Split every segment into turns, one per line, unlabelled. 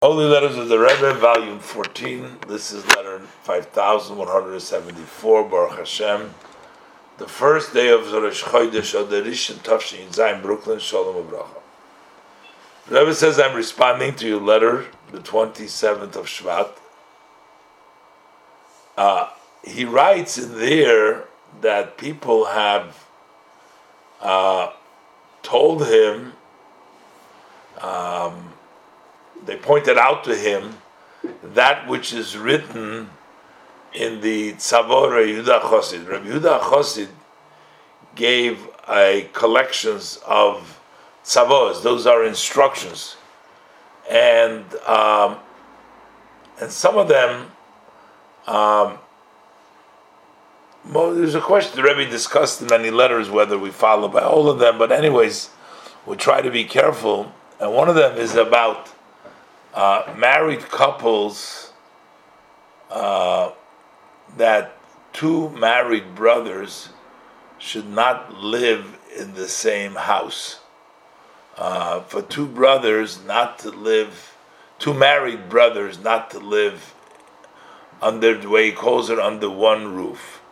Holy Letters of the Rebbe, Volume 14. This is letter 5174, Baruch Hashem. The first day of Rosh Chodesh Adar Rishon Tafshin Zayin, Brooklyn, Shalom Ubracha. The Rebbe says, I'm responding to your letter, the 27th of Shvat. He writes in there that people have told him, they pointed out to him that which is written in the Tzavor Yehuda Chosid. Rabbi Yehuda Chosid gave a collections of tzavos; those are instructions, and some of them. There's a question the Rebbe discussed in many letters whether we follow by all of them, but anyways, we try to be careful. And one of them is about married couples, that two married brothers should not live in the same house. For two married brothers not to live under, the way he calls it, under one roof.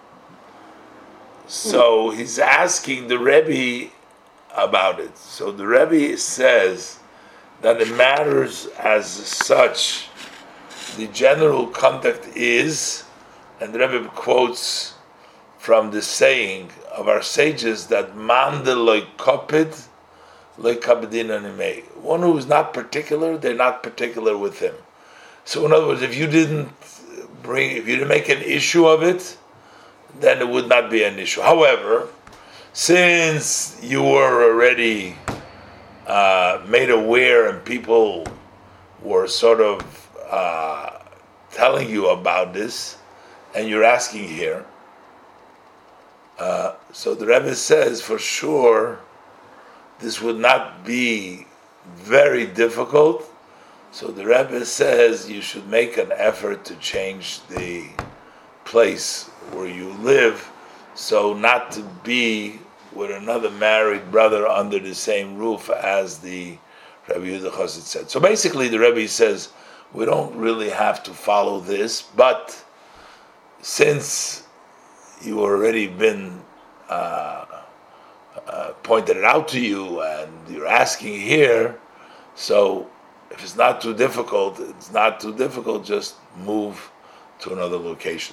So he's asking the Rebbe about it. So the Rebbe says that it matters as such. The general conduct is, and the Rebbe quotes from the saying of our sages that man de loy kopid loy kabedin animei. One who is not particular, they're not particular with him. So in other words, if you didn't make an issue of it, then it would not be an issue. However, since you were already made aware and people were sort of telling you about this, and you're asking here, so the Rebbe says for sure this would not be very difficult. So the Rebbe says you should make an effort to change the place where you live, so not to be with another married brother under the same roof as the Rabbi Yehuda Chosid said. So basically the Rebbe says we don't really have to follow this, but since you already been pointed it out to you and you're asking here, so if it's not too difficult, just move to another location.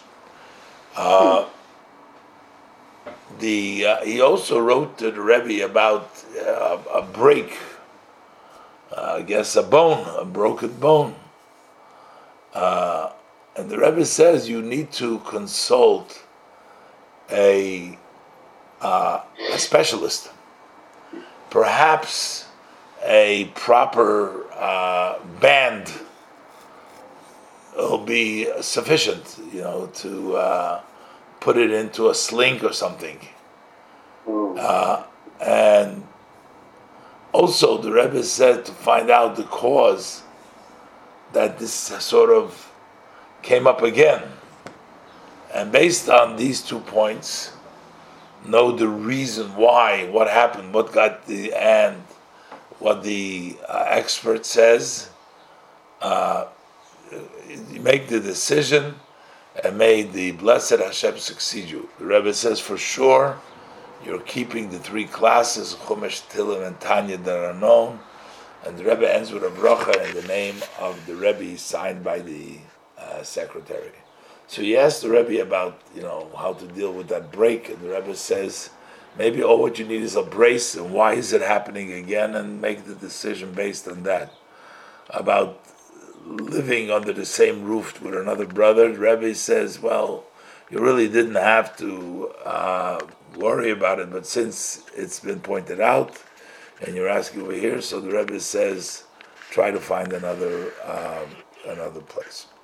He also wrote to the Rebbe about a break, I guess a broken bone. And the Rebbe says you need to consult a specialist. Perhaps a proper band will be sufficient, to put it into a sling or something. And also the Rebbe said to find out the cause that this sort of came up again. And based on these 2 points, know the reason why, what happened, what the expert says, you make the decision, and may the blessed Hashem succeed you. The Rebbe says for sure you're keeping the 3 classes, Chumash, Tehillim, and Tanya, that are known, and the Rebbe ends with a bracha in the name of the Rebbe signed by the secretary. So he asked the Rebbe about how to deal with that break, and the Rebbe says maybe all what you need is a brace, and why is it happening again, and make the decision based on that. About living under the same roof with another brother, the Rebbe says, well, you really didn't have to worry about it, but since it's been pointed out and you're asking over here, so the Rebbe says try to find another place.